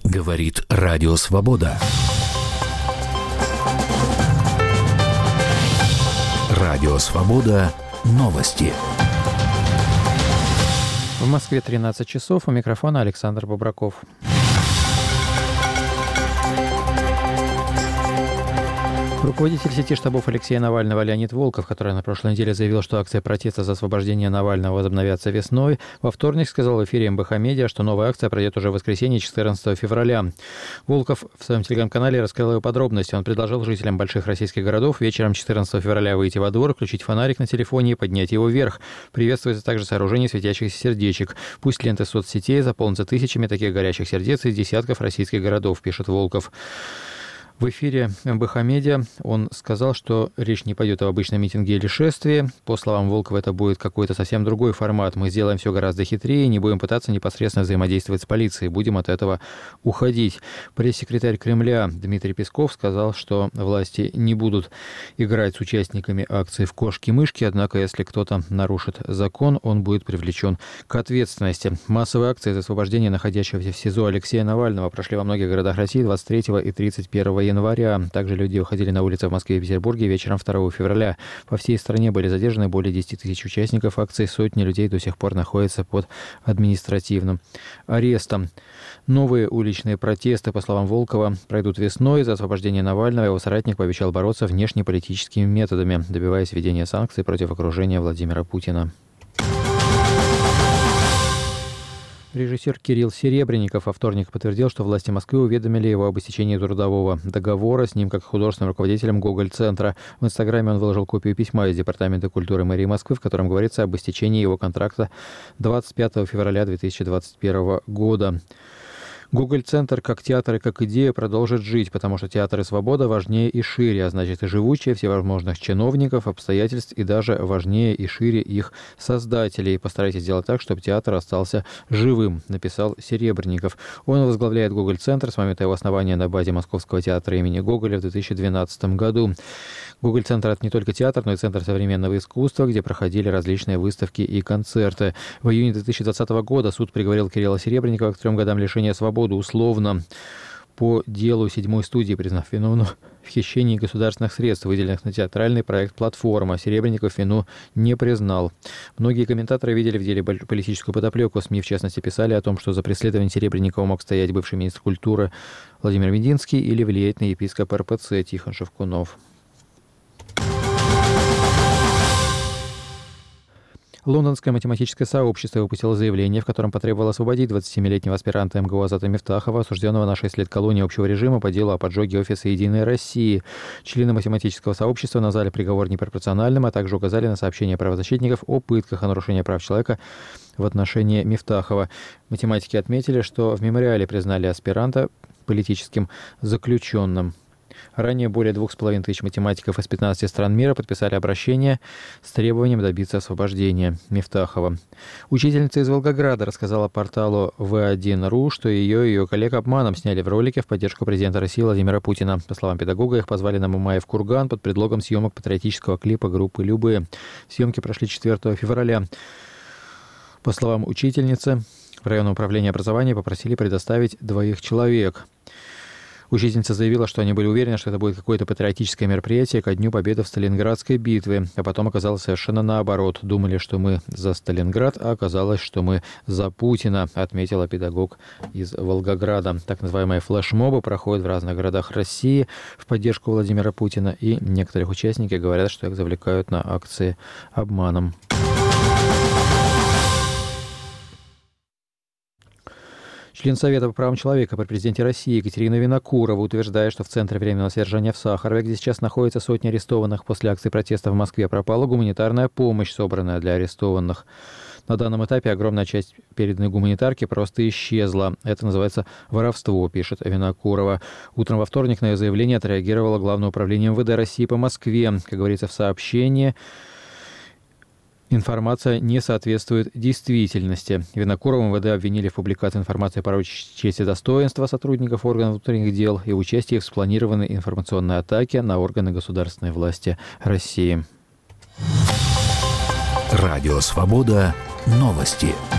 Говорит Радио Свобода. Радио Свобода. Новости. В Москве 13 часов. У микрофона Александр Бобраков. Руководитель сети штабов Алексея Навального Леонид Волков, который на прошлой неделе заявил, что акции протеста за освобождение Навального возобновятся весной, во вторник сказал в эфире МБХ Медиа, что новая акция пройдет уже в воскресенье, 14 февраля. Волков в своем телеграм-канале рассказал его подробности. Он предложил жителям больших российских городов вечером 14 февраля выйти во двор, включить фонарик на телефоне и поднять его вверх. Приветствуется также сооружение светящихся сердечек. Пусть ленты соцсетей заполнятся тысячами таких горящих сердец из десятков российских городов, пишет Волков. В эфире МБХ Медиа он сказал, что речь не пойдет об обычном митинге или шествии. По словам Волкова, это будет какой-то совсем другой формат. Мы сделаем все гораздо хитрее, не будем пытаться непосредственно взаимодействовать с полицией, будем от этого уходить. Пресс-секретарь Кремля Дмитрий Песков сказал, что власти не будут играть с участниками акции в кошки-мышки, однако если кто-то нарушит закон, он будет привлечен к ответственности. Массовые акции за освобождение находящегося в СИЗО Алексея Навального прошли во многих городах России 23 и 31 января. Также люди выходили на улицы в Москве и Петербурге вечером 2 февраля. По всей стране были задержаны более 10 тысяч участников акции. Сотни людей до сих пор находятся под административным арестом. Новые уличные протесты, по словам Волкова, пройдут весной. За освобождение Навального его соратник пообещал бороться внешнеполитическими методами, добиваясь введения санкций против окружения Владимира Путина. Режиссер Кирилл Серебренников во вторник подтвердил, что власти Москвы уведомили его об истечении трудового договора с ним как художественным руководителем Гоголь-центра. В Инстаграме он выложил копию письма из Департамента культуры мэрии Москвы, в котором говорится об истечении его контракта 25 февраля 2021 года. Гоголь-центр как театр и как идея продолжит жить, потому что театр и свобода важнее и шире, а значит и живучее всевозможных чиновников, обстоятельств и даже важнее и шире их создателей. Постарайтесь сделать так, чтобы театр остался живым, написал Серебренников. Он возглавляет Гоголь-центр с момента его основания на базе Московского театра имени Гоголя в 2012 году. Гоголь-центр – это не только театр, но и центр современного искусства, где проходили различные выставки и концерты. В июне 2020 года суд приговорил Кирилла Серебренникова к 3 годам лишения свободы условно по делу 7-й студии, признав виновным в хищении государственных средств, выделенных на театральный проект «Платформа». Серебренников вину не признал. Многие комментаторы видели в деле политическую подоплеку. СМИ, в частности, писали о том, что за преследование Серебренникова мог стоять бывший министр культуры Владимир Мединский или влиятельный епископ РПЦ Тихон Шевкунов. Лондонское математическое сообщество выпустило заявление, в котором потребовало освободить 27-летнего аспиранта МГУ Азата Мифтахова, осужденного на 6 лет колонии общего режима по делу о поджоге офиса «Единой России». Члены математического сообщества назвали приговор непропорциональным, а также указали на сообщения правозащитников о пытках, о нарушении прав человека в отношении Мифтахова. Математики отметили, что в мемориале признали аспиранта политическим заключенным. Ранее более 2500 математиков из 15 стран мира подписали обращение с требованием добиться освобождения Мифтахова. Учительница из Волгограда рассказала порталу V1.ru, что ее и ее коллег обманом сняли в ролике в поддержку президента России Владимира Путина. По словам педагога, их позвали на Мамаев курган под предлогом съемок патриотического клипа группы «Любэ». Съемки прошли 4 февраля. По словам учительницы, в районном управлении образования попросили предоставить 2 человек. Учительница заявила, что они были уверены, что это будет какое-то патриотическое мероприятие ко Дню Победы в Сталинградской битве, а потом оказалось совершенно наоборот. Думали, что мы за Сталинград, а оказалось, что мы за Путина, отметила педагог из Волгограда. Так называемые флешмобы проходят в разных городах России в поддержку Владимира Путина, и некоторые участники говорят, что их завлекают на акции обманом. Член Совета по правам человека при президенте России Екатерина Винокурова утверждает, что в Центре временного содержания в Сахарове, где сейчас находятся сотни арестованных после акции протеста в Москве, пропала гуманитарная помощь, собранная для арестованных. На данном этапе огромная часть переданной гуманитарки просто исчезла. Это называется воровство, пишет Винокурова. Утром во вторник на ее заявление отреагировало Главное управление МВД России по Москве. Как говорится в сообщении, информация не соответствует действительности. Винокурова МВД обвинили в публикации информации о порочащей честь и достоинства сотрудников органов внутренних дел и участии в спланированной информационной атаке на органы государственной власти России. Радио «Свобода». Новости.